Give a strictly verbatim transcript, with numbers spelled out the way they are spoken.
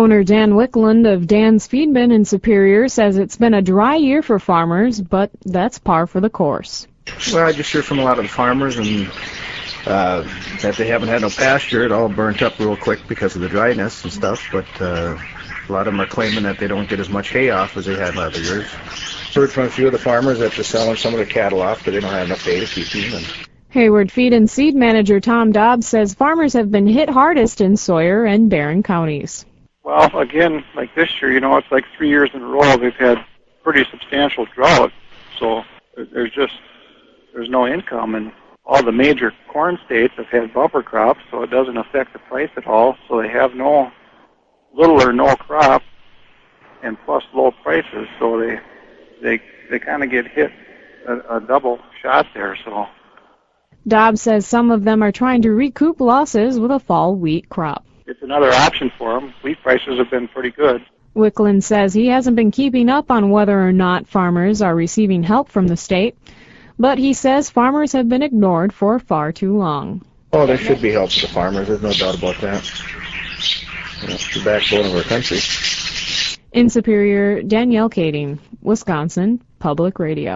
Owner Dan Wickland of Dan's Feedman in Superior says it's been a dry year for farmers, but that's par for the course. Well, I just hear from a lot of the farmers and uh, that they haven't had no pasture. It all burnt up real quick because of the dryness and stuff, but uh, a lot of them are claiming that they don't get as much hay off as they had in other years. Heard from a few of the farmers that they're selling some of their cattle off because they don't have enough hay to keep them. Hayward Feed and Seed Manager Tom Dobbs says farmers have been hit hardest in Sawyer and Barron counties. Well, again, like this year, you know, it's like three years in a row they've had pretty substantial drought, so there's just there's no income, and all the major corn states have had bumper crops, so it doesn't affect the price at all. So they have no little or no crop, and plus low prices, so they they they kind of get hit a, a double shot there. So Dobbs says some of them are trying to recoup losses with a fall wheat crop. It's another option for them. Wheat prices have been pretty good. Wickland says he hasn't been keeping up on whether or not farmers are receiving help from the state, but he says farmers have been ignored for far too long. Oh, there should be help for the farmers. There's no doubt about that. It's the backbone of our country. In Superior, Danielle Kading, Wisconsin Public Radio.